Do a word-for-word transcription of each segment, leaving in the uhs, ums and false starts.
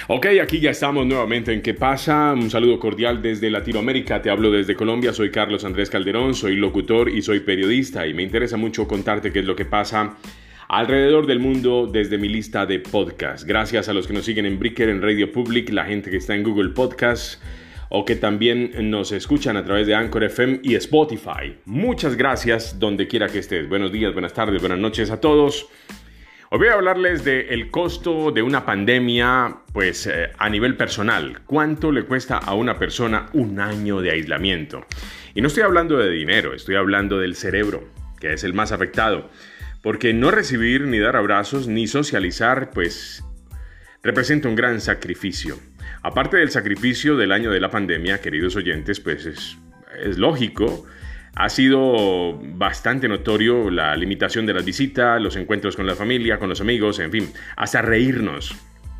Ok, aquí ya estamos nuevamente en ¿Qué pasa? Un saludo cordial desde Latinoamérica, te hablo desde Colombia, soy Carlos Andrés Calderón, soy locutor y soy periodista y me interesa mucho contarte qué es lo que pasa alrededor del mundo desde mi lista de podcasts. Gracias a los que nos siguen en Breaker, en Radio Public, la gente que está en Google Podcasts o que también nos escuchan a través de Anchor F M y Spotify. Muchas gracias donde quiera que estés. Buenos días, buenas tardes, buenas noches a todos. Hoy voy a hablarles del costo de una pandemia, pues eh, a nivel personal. ¿Cuánto le cuesta a una persona un año de aislamiento? Y no estoy hablando de dinero, estoy hablando del cerebro, que es el más afectado. Porque no recibir, ni dar abrazos, ni socializar, pues representa un gran sacrificio. Aparte del sacrificio del año de la pandemia, queridos oyentes, pues es, es lógico. Ha sido bastante notorio la limitación de las visitas, los encuentros con la familia, con los amigos, en fin, hasta reírnos.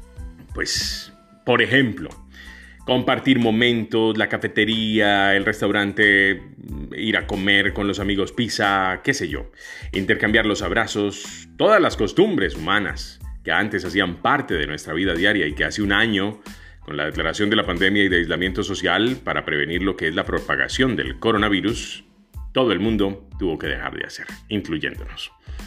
Pues, por ejemplo, compartir momentos, la cafetería, el restaurante, ir a comer con los amigos pizza, qué sé yo, intercambiar los abrazos, todas las costumbres humanas que antes hacían parte de nuestra vida diaria y que hace un año, con la declaración de la pandemia y de aislamiento social para prevenir lo que es la propagación del coronavirus, todo el mundo tuvo que dejar de hacer, incluyéndonos.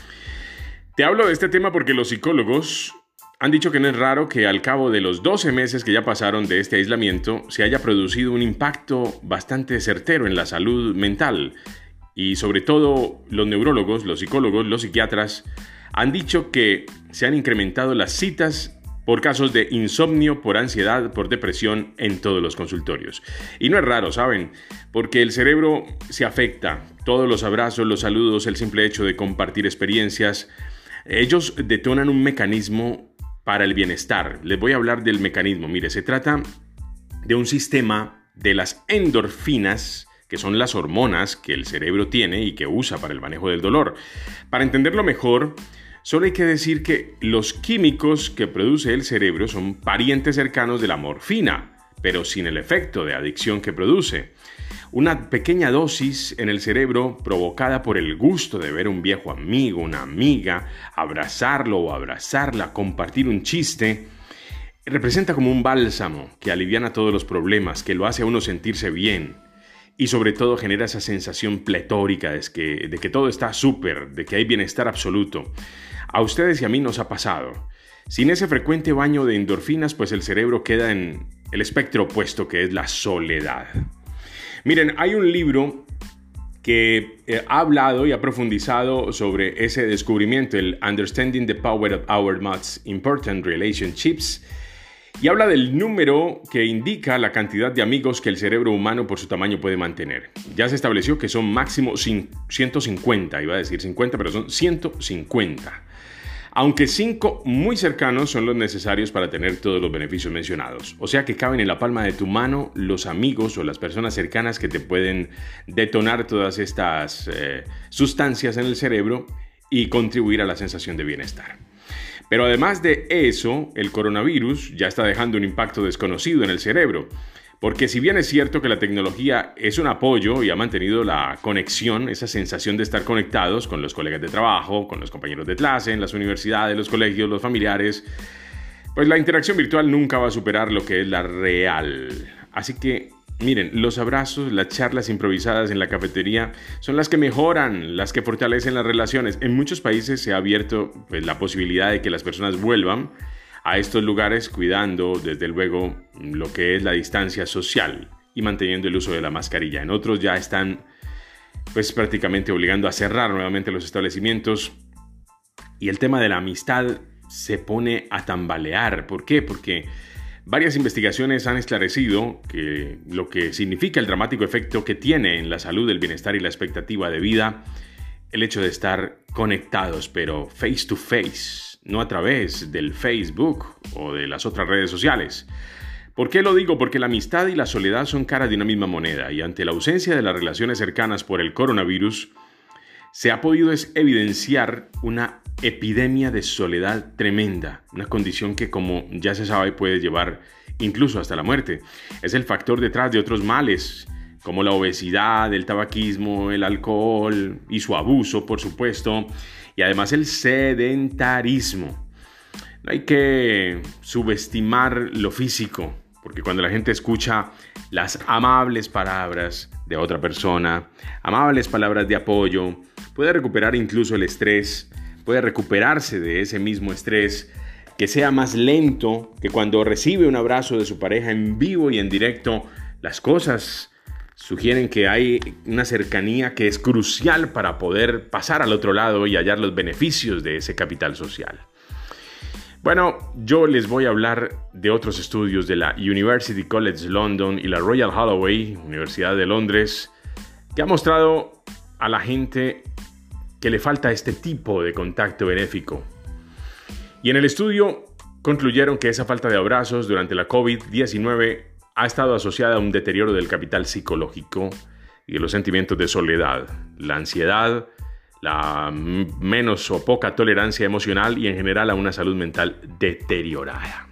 Te hablo de este tema porque los psicólogos han dicho que no es raro que al cabo de los doce meses que ya pasaron de este aislamiento se haya producido un impacto bastante certero en la salud mental. Y sobre todo los neurólogos, los psicólogos, los psiquiatras han dicho que se han incrementado las citas por casos de insomnio, por ansiedad, por depresión en todos los consultorios. Y no es raro, ¿saben? Porque el cerebro se afecta. Todos los abrazos, los saludos, el simple hecho de compartir experiencias, ellos detonan un mecanismo para el bienestar. Les voy a hablar del mecanismo. Mire, se trata de un sistema de las endorfinas, que son las hormonas que el cerebro tiene y que usa para el manejo del dolor. Para entenderlo mejor, solo hay que decir que los químicos que produce el cerebro son parientes cercanos de la morfina, pero sin el efecto de adicción que produce. Una pequeña dosis en el cerebro provocada por el gusto de ver a un viejo amigo, una amiga, abrazarlo o abrazarla, compartir un chiste, representa como un bálsamo que aliviana todos los problemas, que lo hace a uno sentirse bien. Y sobre todo genera esa sensación pletórica de que, de que todo está súper, de que hay bienestar absoluto. A ustedes y a mí nos ha pasado. Sin ese frecuente baño de endorfinas, pues el cerebro queda en el espectro opuesto, que es la soledad. Miren, hay un libro que eh, ha hablado y ha profundizado sobre ese descubrimiento, el Understanding the Power of Our Most Important Relationships, y habla del número que indica la cantidad de amigos que el cerebro humano por su tamaño puede mantener. Ya se estableció que son máximo ciento cincuenta, iba a decir cincuenta, pero son ciento cincuenta. Aunque cinco muy cercanos son los necesarios para tener todos los beneficios mencionados. O sea que caben en la palma de tu mano los amigos o las personas cercanas que te pueden detonar todas estas eh, sustancias en el cerebro y contribuir a la sensación de bienestar. Pero además de eso, el coronavirus ya está dejando un impacto desconocido en el cerebro. Porque si bien es cierto que la tecnología es un apoyo y ha mantenido la conexión, esa sensación de estar conectados con los colegas de trabajo, con los compañeros de clase, en las universidades, los colegios, los familiares, pues la interacción virtual nunca va a superar lo que es la real. Así que, miren, los abrazos, las charlas improvisadas en la cafetería son las que mejoran, las que fortalecen las relaciones. En muchos países se ha abierto pues, la posibilidad de que las personas vuelvan a estos lugares cuidando, desde luego, lo que es la distancia social y manteniendo el uso de la mascarilla. En otros ya están pues, prácticamente obligando a cerrar nuevamente los establecimientos y el tema de la amistad se pone a tambalear. ¿Por qué? Porque varias investigaciones han esclarecido que lo que significa el dramático efecto que tiene en la salud, el bienestar y la expectativa de vida el hecho de estar conectados, pero face to face, no a través del Facebook o de las otras redes sociales. ¿Por qué lo digo? Porque la amistad y la soledad son caras de una misma moneda y ante la ausencia de las relaciones cercanas por el coronavirus, se ha podido evidenciar una epidemia de soledad tremenda, una condición que, como ya se sabe, puede llevar incluso hasta la muerte. Es el factor detrás de otros males, como la obesidad, el tabaquismo, el alcohol y su abuso, por supuesto, y además el sedentarismo. No hay que subestimar lo físico, porque cuando la gente escucha las amables palabras de otra persona, amables palabras de apoyo, puede recuperar incluso el estrés, puede recuperarse de ese mismo estrés, que sea más lento que cuando recibe un abrazo de su pareja en vivo y en directo. Las cosas sugieren que hay una cercanía que es crucial para poder pasar al otro lado y hallar los beneficios de ese capital social. Bueno, yo les voy a hablar de otros estudios de la University College London y la Royal Holloway, Universidad de Londres, que ha mostrado a la gente que le falta este tipo de contacto benéfico. Y en el estudio concluyeron que esa falta de abrazos durante la covid diecinueve ha estado asociada a un deterioro del capital psicológico y de los sentimientos de soledad, la ansiedad, la menos o poca tolerancia emocional y en general a una salud mental deteriorada.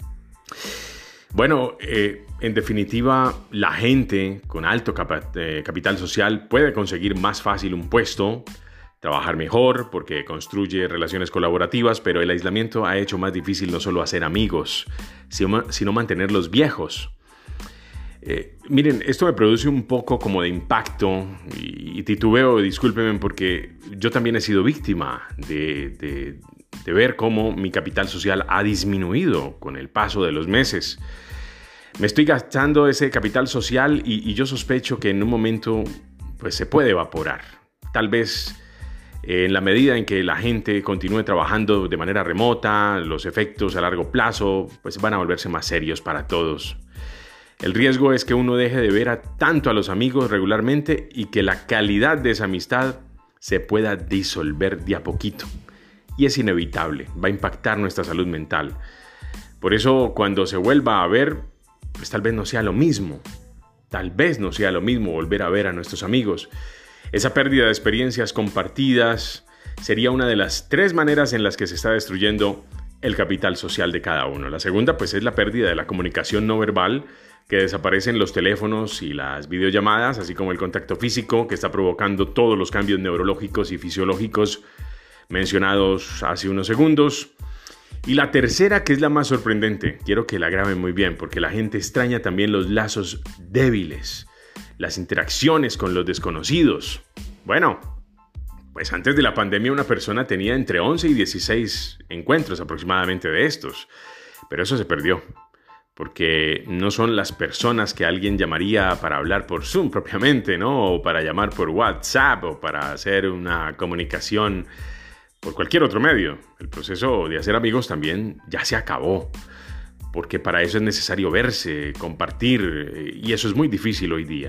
Bueno, eh, en definitiva, la gente con alto capa- eh, capital social puede conseguir más fácil un puesto, trabajar mejor porque construye relaciones colaborativas, pero el aislamiento ha hecho más difícil no solo hacer amigos, sino, sino mantenerlos viejos. Eh, miren, esto me produce un poco como de impacto y, y titubeo, discúlpenme, porque yo también he sido víctima de, de, de ver cómo mi capital social ha disminuido con el paso de los meses. Me estoy gastando ese capital social y, y yo sospecho que en un momento pues, se puede evaporar. Tal vez en la medida en que la gente continúe trabajando de manera remota, los efectos a largo plazo pues van a volverse más serios para todos. El riesgo es que uno deje de ver a tanto a los amigos regularmente y que la calidad de esa amistad se pueda disolver de a poquito. Y es inevitable, va a impactar nuestra salud mental. Por eso cuando se vuelva a ver, pues tal vez no sea lo mismo. Tal vez no sea lo mismo volver a ver a nuestros amigos. Esa pérdida de experiencias compartidas sería una de las tres maneras en las que se está destruyendo el capital social de cada uno. La segunda, pues, es la pérdida de la comunicación no verbal, que desaparecen los teléfonos y las videollamadas, así como el contacto físico, que está provocando todos los cambios neurológicos y fisiológicos mencionados hace unos segundos. Y la tercera, que es la más sorprendente, quiero que la graben muy bien, porque la gente extraña también los lazos débiles, las interacciones con los desconocidos. Bueno, pues antes de la pandemia una persona tenía entre once y dieciséis encuentros aproximadamente de estos, pero eso se perdió, porque no son las personas que alguien llamaría para hablar por Zoom propiamente, ¿no? O para llamar por WhatsApp o para hacer una comunicación por cualquier otro medio. El proceso de hacer amigos también ya se acabó, porque para eso es necesario verse, compartir, y eso es muy difícil hoy día.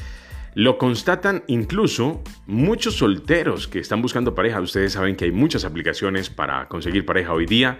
Lo constatan incluso muchos solteros que están buscando pareja. Ustedes saben que hay muchas aplicaciones para conseguir pareja hoy día,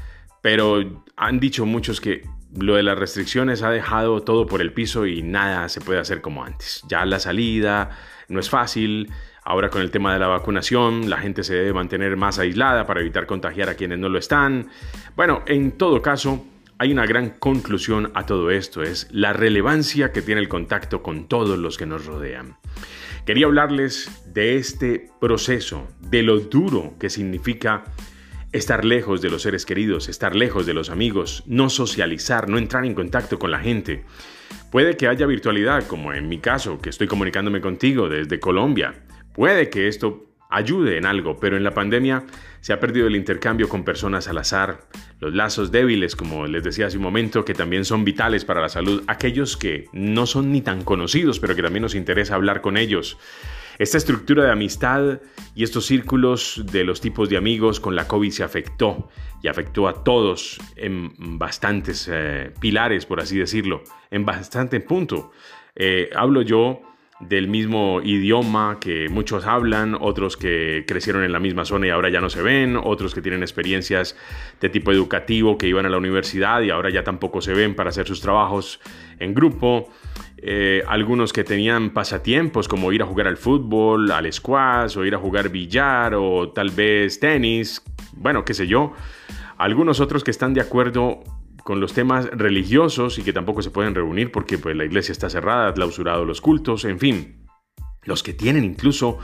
pero han dicho muchos que lo de las restricciones ha dejado todo por el piso y nada se puede hacer como antes. Ya la salida no es fácil. Ahora con el tema de la vacunación, la gente se debe mantener más aislada para evitar contagiar a quienes no lo están. Bueno, en todo caso, hay una gran conclusión a todo esto, es la relevancia que tiene el contacto con todos los que nos rodean. Quería hablarles de este proceso, de lo duro que significa estar lejos de los seres queridos, estar lejos de los amigos, no socializar, no entrar en contacto con la gente. Puede que haya virtualidad, como en mi caso, que estoy comunicándome contigo desde Colombia. Puede que esto ayude en algo, pero en la pandemia se ha perdido el intercambio con personas al azar, los lazos débiles, como les decía hace un momento, que también son vitales para la salud, aquellos que no son ni tan conocidos, pero que también nos interesa hablar con ellos. Esta estructura de amistad y estos círculos de los tipos de amigos con la COVID se afectó y afectó a todos en bastantes eh, pilares, por así decirlo, en bastante punto. Eh, hablo yo del mismo idioma que muchos hablan, otros que crecieron en la misma zona y ahora ya no se ven, otros que tienen experiencias de tipo educativo que iban a la universidad y ahora ya tampoco se ven para hacer sus trabajos en grupo, eh, algunos que tenían pasatiempos como ir a jugar al fútbol, al squash o ir a jugar billar o tal vez tenis, bueno, qué sé yo, algunos otros que están de acuerdo con los temas religiosos y que tampoco se pueden reunir porque pues, la iglesia está cerrada, ha clausurado los cultos, en fin. Los que tienen incluso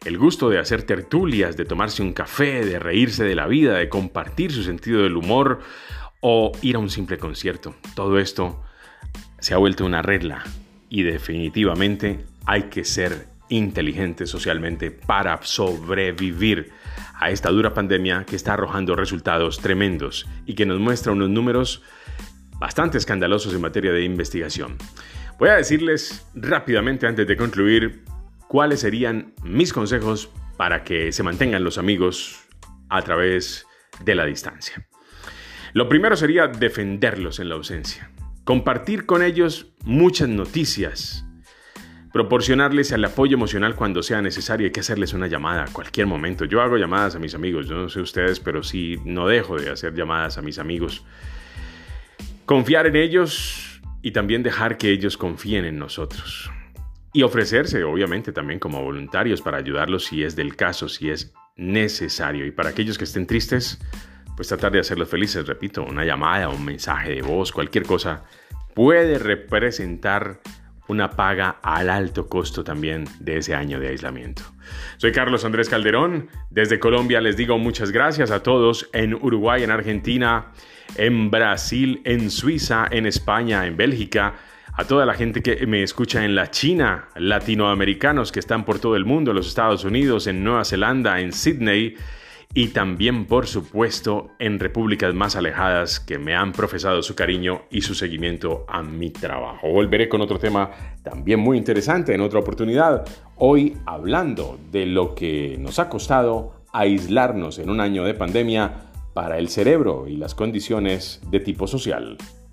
el gusto de hacer tertulias, de tomarse un café, de reírse de la vida, de compartir su sentido del humor o ir a un simple concierto. Todo esto se ha vuelto una regla y definitivamente hay que ser inteligente socialmente para sobrevivir a esta dura pandemia que está arrojando resultados tremendos y que nos muestra unos números bastante escandalosos en materia de investigación. Voy a decirles rápidamente antes de concluir cuáles serían mis consejos para que se mantengan los amigos a través de la distancia. Lo primero sería defenderlos en la ausencia, compartir con ellos muchas noticias, proporcionarles el apoyo emocional cuando sea necesario. Hay que hacerles una llamada a cualquier momento. Yo hago llamadas a mis amigos, yo no sé ustedes, pero sí no dejo de hacer llamadas a mis amigos. Confiar en ellos y también dejar que ellos confíen en nosotros. Y ofrecerse, obviamente, también como voluntarios para ayudarlos si es del caso, si es necesario. Y para aquellos que estén tristes, pues tratar de hacerlos felices. Repito, una llamada, un mensaje de voz, cualquier cosa puede representar una paga al alto costo también de ese año de aislamiento. Soy Carlos Andrés Calderón. Desde Colombia les digo muchas gracias a todos en Uruguay, en Argentina, en Brasil, en Suiza, en España, en Bélgica, a toda la gente que me escucha en la China, latinoamericanos que están por todo el mundo, en los Estados Unidos, en Nueva Zelanda, en Sydney, y también, por supuesto, en repúblicas más alejadas que me han profesado su cariño y su seguimiento a mi trabajo. Volveré con otro tema también muy interesante en otra oportunidad, hoy hablando de lo que nos ha costado aislarnos en un año de pandemia para el cerebro y las condiciones de tipo social.